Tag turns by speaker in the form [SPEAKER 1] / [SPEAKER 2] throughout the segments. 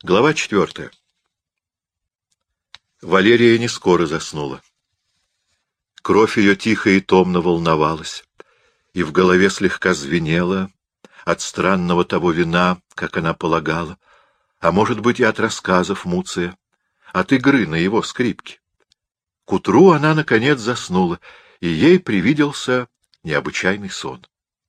[SPEAKER 1] Глава 4. Валерия не скоро заснула. Кровь ее тихо и томно волновалась, и в голове слегка звенела от странного того вина, как она полагала, а может быть и от рассказов Муция, от игры на его скрипке. К утру она, наконец, заснула, и ей привиделся необычайный сон.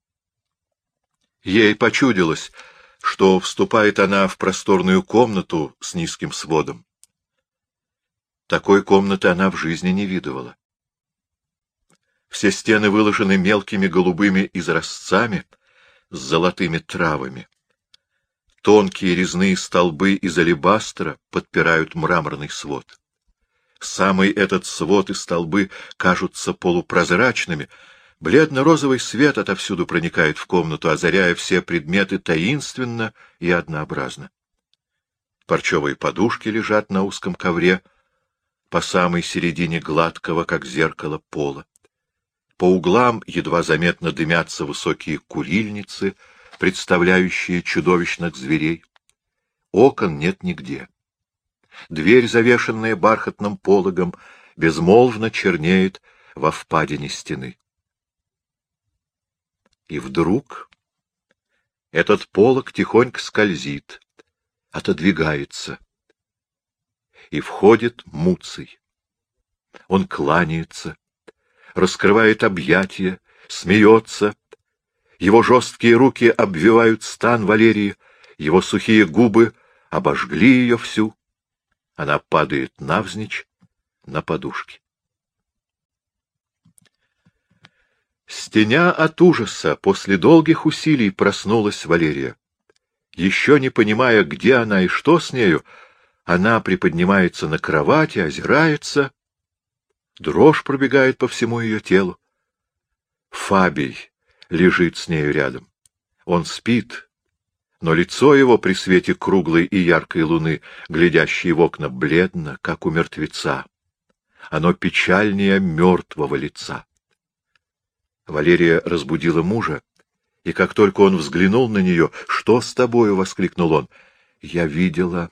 [SPEAKER 1] Ей почудилось, что вступает она в просторную комнату с низким сводом. Такой комнаты она в жизни не видывала. Все стены выложены мелкими голубыми изразцами с золотыми травами. Тонкие резные столбы из алебастра подпирают мраморный свод. Самый этот свод и столбы кажутся полупрозрачными. Бледно-розовый свет отовсюду проникает в комнату, озаряя все предметы таинственно и однообразно. Парчевые подушки лежат на узком ковре, по самой середине гладкого, как зеркало, пола. По углам едва заметно дымятся высокие курильницы, представляющие чудовищных зверей. Окон нет нигде. Дверь, завешенная бархатным пологом, безмолвно чернеет во впадине стены. И вдруг этот полог тихонько скользит, отодвигается, и входит Муций. Он кланяется, раскрывает объятия, смеется. Его жесткие руки обвивают стан Валерии, его сухие губы обожгли ее всю. Она падает навзничь на подушке. Стеня от ужаса, после долгих усилий проснулась Валерия. Еще не понимая, где она и что с нею, она приподнимается на кровати, озирается. Дрожь пробегает по всему ее телу. Фабий лежит с нею рядом. Он спит, но лицо его при свете круглой и яркой луны, глядящей в окна, бледно, как у мертвеца. Оно печальнее мертвого лица. Валерия разбудила мужа, и как только он взглянул на нее: «Что с тобою?» — воскликнул он. «Я видела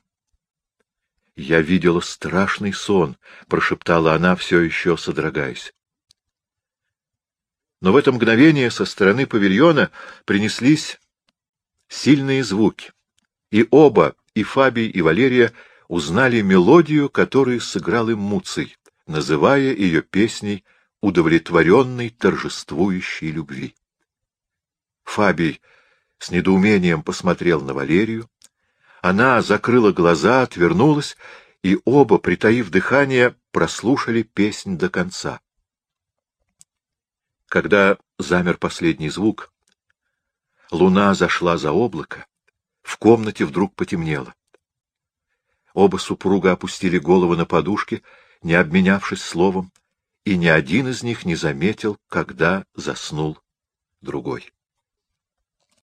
[SPEAKER 1] страшный сон», — прошептала она, все еще содрогаясь. Но в это мгновение со стороны павильона принеслись сильные звуки, и оба, и Фабий, и Валерия, узнали мелодию, которую сыграл им Муций, называя ее песней удовлетворенной, торжествующей любви. Фабий с недоумением посмотрел на Валерию. Она закрыла глаза, отвернулась, и оба, притаив дыхание, прослушали песнь до конца. Когда замер последний звук, луна зашла за облако, в комнате вдруг потемнело. Оба супруга опустили головы на подушки, не обменявшись словом, и ни один из них не заметил, когда заснул другой.